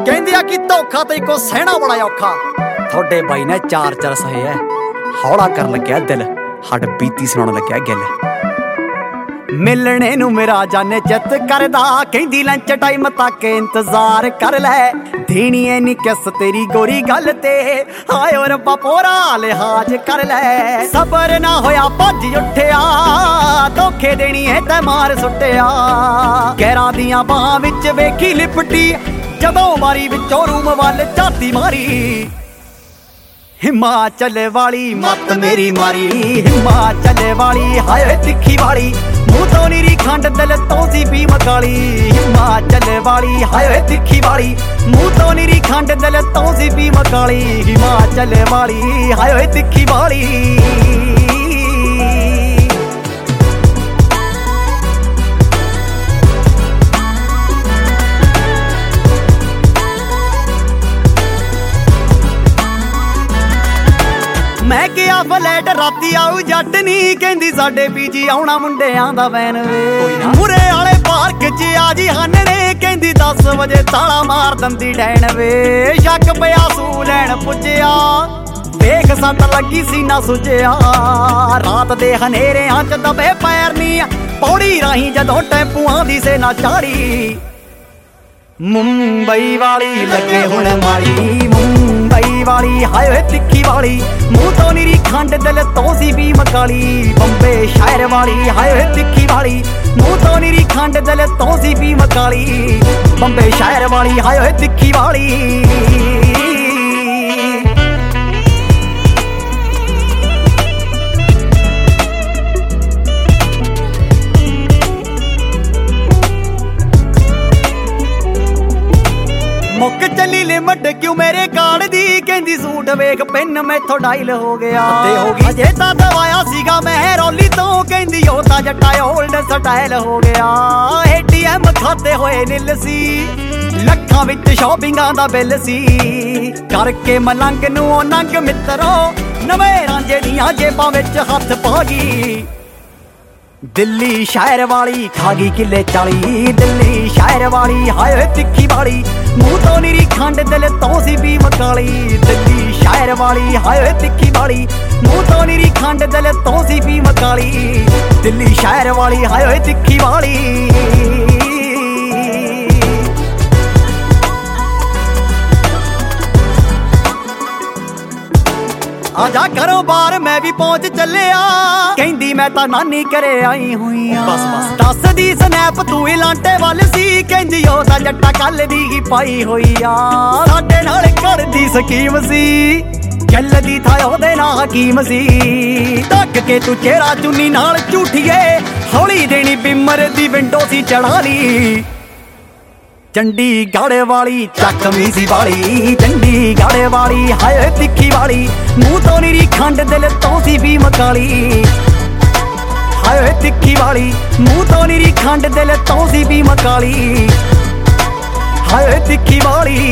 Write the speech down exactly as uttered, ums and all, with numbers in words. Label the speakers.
Speaker 1: ਕਹਿੰਦੀ ਆ ਕਿ ਧੋਖਾ ਤੇ ਕੋ ਸਹਿਣਾ ਬੜਾ ਔਖਾ। ਤੁਹਾਡੇ ਬਾਈ ਨੇ ਚਾਰ ਚਾਰ ਸਹੇ ਐ, ਹੌਲਾ ਕਰਨ ਲੱਗਿਆ ਦਿਲ, ਹੱਡ ਬੀਤੀ ਸੁਣਾਉਣ ਲੱਗਿਆ ਗਿੱਲ। ਮਿਲਣੇ ਨੂੰ ਮੇਰਾ ਜਾਨੇ ਚਿੱਤ ਕਰਦਾ, ਕਹਿੰਦੀ ਲੰਚ ਟਾਈਮ ਤੱਕ ਇੰਤਜ਼ਾਰ ਕਰ ਲੈ। ਦੇਣੀ ਐ ਨੀ ਕਿਸ ਤੇਰੀ ਗੋਰੀ ਗੱਲ ਤੇ, ਹਾਏ ਓ ਰੱਬਾ ਪੂਰਾ ਲਿਹਾਜ਼ ਕਰ ਲੈ। ਸਬਰ ਨਾ ਹੋਇਆ ਭੱਜ ਉੱਠਿਆ, ਧੋਖੇ ਦੇਣੀ ਐ ਤੈ ਮਾਰ ਸੁੱਟਿਆ। ਗੈਰਾਂ ਦੀਆਂ ਬਾਹਾਂ ਵਿੱਚ ਵੇਖੀ ਲਿਪਟੀ, ਜਦੋਂ ਮਾਰੀ ਵਿੱਚੋਂ ਰੂਮ ਵੱਲ ਝਾਤੀ ਮਾਰੀ। ਹਿਮਾਚਲ ਵਾਲੀ ਮੱਤ ਮੇਰੀ ਮਾਰੀ, ਹਿਮਾਚਲ ਵਾਲੀ ਹਾਏ ਤਿੱਖੀ ਵਾਲੀ, ਮੂੰਹ ਤੋਂ ਨੀਰੀ ਖੰਡ ਦਿਲ ਤੋਂ ਸੀ ਪੀ ਮਕਾਲੀ। ਹਿਮਾਚਲ ਵਾਲੀ ਹਾਏ ਤਿੱਖੀ ਵਾਲੀ, ਮੂੰਹ ਤੋਂ ਨੀਰੀ ਖੰਡ ਦਿਲ ਤੋਂ ਸੀ ਪੀ ਮਕਾਲੀ। ਹਿਮਾਚਲ ਵਾਲੀ ਹਾਏ ਤਿੱਖੀ ਵਾਲੀ। ਮੈਂ ਕਿਹਾ ਫਲੈਟ ਰਾਤੀ ਆਊ ਜੱਟ ਨੀ, ਕਹਿੰਦੀ ਸਾਡੇ ਪੀਜੀ ਆਉਣਾ ਮੁੰਡਿਆਂ ਦਾ ਵੈਨ ਵੇ। ਮੂਰੇ ਵਾਲੇ ਪਾਰਕ 'ਚ ਆ ਜੀ ਹਾਨਣੇ, ਕਹਿੰਦੀ ਦਸ ਵਜੇ ਤਾਲਾ ਮਾਰ ਦੰਦੀ ਡੈਣ ਵੇ। ਸ਼ੱਕ ਪਿਆ ਸੂ ਲੈਣ ਪੁੱਜਿਆ, ਵੇਖ ਸੱਟ ਲੱਗੀ ਸੀ ਨਾ ਸੁੱਜਿਆ। ਰਾਤ ਦੇ ਹਨੇਰਿਆਂ 'ਚ ਦਬੇ ਪੈਰ ਨੀ, ਪੌੜੀ ਰਾਹੀਂ ਜਦੋਂ ਟੈਂਪੂਆਂ ਦੀ ਸੇਨਾ ਚਾੜੀ। ਮੁੰਬਈ ਵਾਲੀ ਲੱਗੇ ਹੁਣ ਮਾੜੀ, ਮੁੰਬਈ ਵਾਲੀ ਹਾਏ ਤਿੱਖੀ ਵਾਲੀ, ਮੂੰਹ ਤੋਂ ਨੀਰੀ ਖੰਡ ਦਿਲ ਤੋਂ ਸੀ ਵੀ ਮਕਾਲੀ। ਬੰਬੇ ਸ਼ਹਿਰ ਵਾਲੀ ਹਾਏ ਤਿੱਖੀ ਵਾਲੀ, ਮੂੰਹ ਤੋਂ ਨੀਰੀ ਖੰਡ ਦਿਲ ਤੋਂ ਸੀ ਵੀ ਮਕਾਲੀ। ਬੰਬੇ ਸ਼ਹਿਰ ਵਾਲੀ ਹਾਏ ਤਿੱਖੀ ਵਾਲੀ। ਮੁੱਕ ਚੱਲੀ ਲਿਮਟ ਕਿਉਂ ਮੇਰੇ ਕਾਰਡ ਦੀ, ਕਹਿੰਦੀ ਸੂਟ ਵੇਖ ਪਿੰਨ ਮੈਥੋਂ ਡਾਇਲ ਹੋ ਗਿਆ। ਅਜੇ ਤਾਂ ਦਵਾਇਆ ਸੀਗਾ ਮੈਂ ਰੌਲੀ ਤੋਂ, ਕਹਿੰਦੀ ਉਹ ਤਾਂ ਜੱਟਾ ਓਲਡ ਸਟਾਈਲ ਹੋ ਗਿਆ। ਏਟੀਐਮ ਖਾਤੇ ਹੋਏ ਨਿੱਲ ਸੀ, ਲੱਖਾਂ ਵਿੱਚ ਸ਼ਾਪਿੰਗਾਂ ਦਾ ਬਿੱਲ ਸੀ। ਕਰਕੇ ਮਲੰਗ ਨੂੰ ਉਹ ਨੰਗ ਮਿੱਤਰੋ, ਨਵੇਂ ਰਾਂਝੇ ਦੀਆਂ ਜੇਬਾਂ ਵਿੱਚ ਹੱਥ ਪਾ ਗਈ। ਦਿੱਲੀ ਸ਼ਹਿਰ ਵਾਲੀ ਖਾ ਗਈ ਕਿੱਲੇ ਚਾਲੀ, ਦਿੱਲੀ ਸ਼ਹਿਰ ਵਾਲੀ ਹਾਏ ਤਿੱਖੀ ਵਾਲੀ, ਮੂੰਹ ਤੋਂ ਨੀਰੀ ਖੰਡ ਦਿਲ ਤੋਂ ਸੀ ਵੀ ਮਕਾਲੀ। ਦਿੱਲੀ ਸ਼ਹਿਰ ਵਾਲੀ ਹਾਏ ਤਿੱਖੀ ਵਾਲੀ, ਮੂੰਹ ਤੋਂ ਨੀਰੀ ਖੰਡ ਦਿਲ ਤੋਂ ਸੀ ਵੀ ਮਕਾਲੀ। ਦਿੱਲੀ ਸ਼ਹਿਰ ਵਾਲੀ ਹਾਏ ਤਿੱਖੀ ਵਾਲੀ। ਆਜਾ ਘਰੋਂ ਬਾਹਰ ਮੈਂ ਵੀ ਪਹੁੰਚ ਚੱਲਿਆ, ਕਹਿੰਦੀ ਮੈਂ ਤਾਂ ਨਾਨੀ ਘਰੇ ਆਈ ਹੋਈ ਆ। ਬਸ ਬਸ ਦੱਸਦੀ ਸਨੈਪ ਤੂੰ ਹੀ ਲਾਂਟੇ ਵੱਲ ਸੀ, ਕਹਿੰਦੀ ਉਹ ਤਾਂ ਜੱਟਾ ਕੱਲ ਦੀ ਹੀ ਪਾਈ ਹੋਈ ਆ। ਸਾਡੇ ਨਾਲ ਕਰਦੀ ਸਕੀਮ ਸੀ, ਚੱਲਦੀ ਥਾ ਉਹਦੇ ਨਾਲ ਹਕੀਮ ਸੀ। ਢੱਕ ਕੇ ਤੂੰ ਚਿਹਰਾ ਚੁੰਨੀ ਨਾਲ ਝੂਠੀਏ, ਹੌਲੀ ਦੇਣੀ ਬਿਮਰ ਦੀ ਵਿੰਡੋ ਸੀ ਚੜਾ ਲਈ। ਚੰਡੀਗੜ੍ਹ ਵਾਲੀ ਚੱਕਵੀਂ ਸੀ ਵਾਲੀ, ਚੰਡੀਗੜ੍ਹ ਵਾਲੀ ਹਾਏ ਤਿੱਖੀ ਵਾਲੀ, ਮੂੰਹ ਤੋਂ ਨੀਰੀ ਖੰਡ ਦਿਲ ਤੋਂ ਸੀ ਵੀ ਮਕਾਲੀ। ਹਾਏ ਤਿੱਖੀ ਵਾਲੀ, ਮੂੰਹ ਤੋਂ ਨੀਰੀ ਖੰਡ ਦਿਲ ਤੋਂ ਸੀ ਵੀ ਮਕਾਲੀ। ਹਾਏ ਤਿੱਖੀ ਵਾਲੀ।